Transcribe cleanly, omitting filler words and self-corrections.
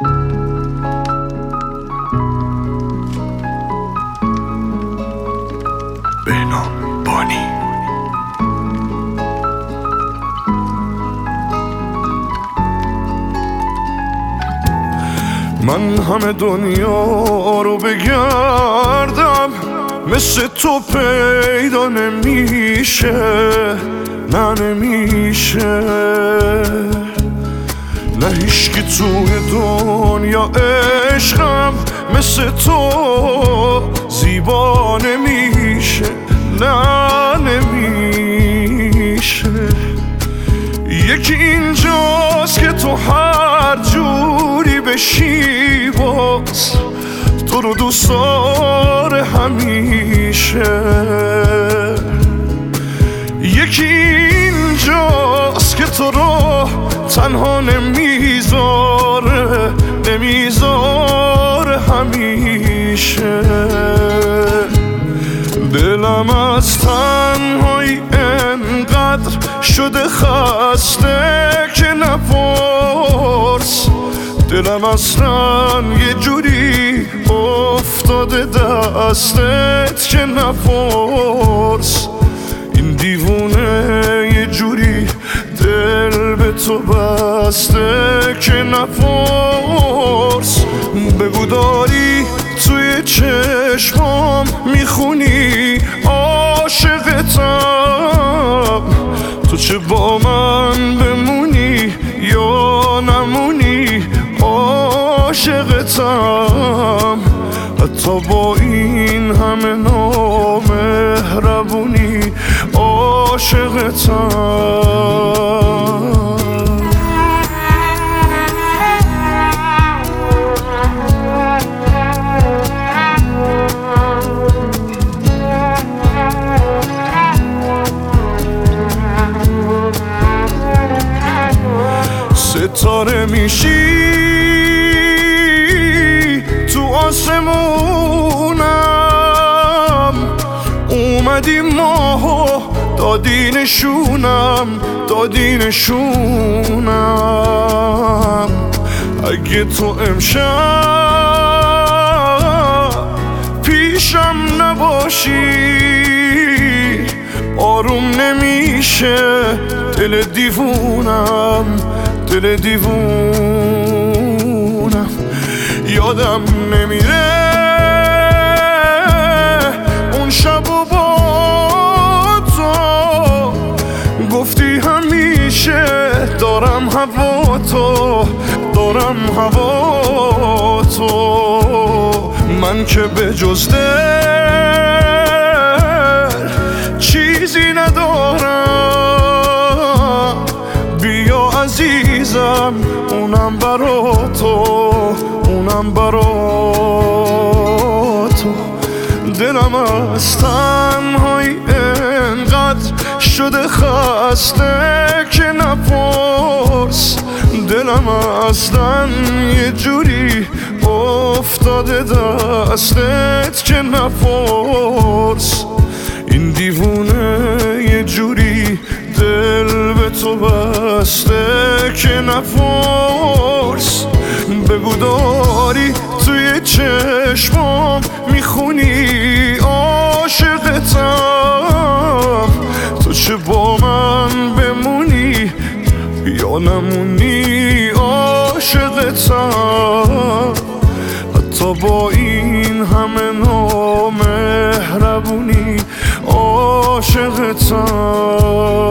بهنام بانی. من همه دنیا رو بگردم، مثل تو پیدا نمیشه، نه نمیشه، نه هیچکی توی دنیا عشقم مثل تو زیبا نمیشه، نه نمیشه. یکی اینجاست که تو هر جوری بشی باز تو رو دوست داره همیشه. یکی اینجاست که تو رو تنها نمیذاره همیشه. دلم از تنهایی انقدر شده خسته که نپرس، دلم اصلا یه جوری افتاده دستت که نپرس. این دیوونه یه جوری دل به تو بسته که نپرس. بگو داری توی چشمام میخونی عاشقتم، تو چه با من بمونی یا نمونی عاشقتم. حتی با این همه نامهربونی عاشقتم. ستاره میشی تو آسمونم، اومدی ماهو دادی نشونم. اگه تو امشب پیشم نباشی آروم نمیشه دل دیوونم. یادم نمیره اون شب و با تو گفتی همیشه دارم هوا تو. من که به جز دل چیزی ندارم، بیا عزیزم اونم برا تو. دلم از تنهایی انقدر شده خسته که نپرس، دلم اصلا یه جوری افتاده دستت که نپرس. این دیوونه یه جوری دل به تو بسته که نپرس. بگو داری توی چشمام میخونی عاشقتم، تو چه با من بمونی یا نمونی عاشقتم. حتی با این همه نامهربونی عاشقتم.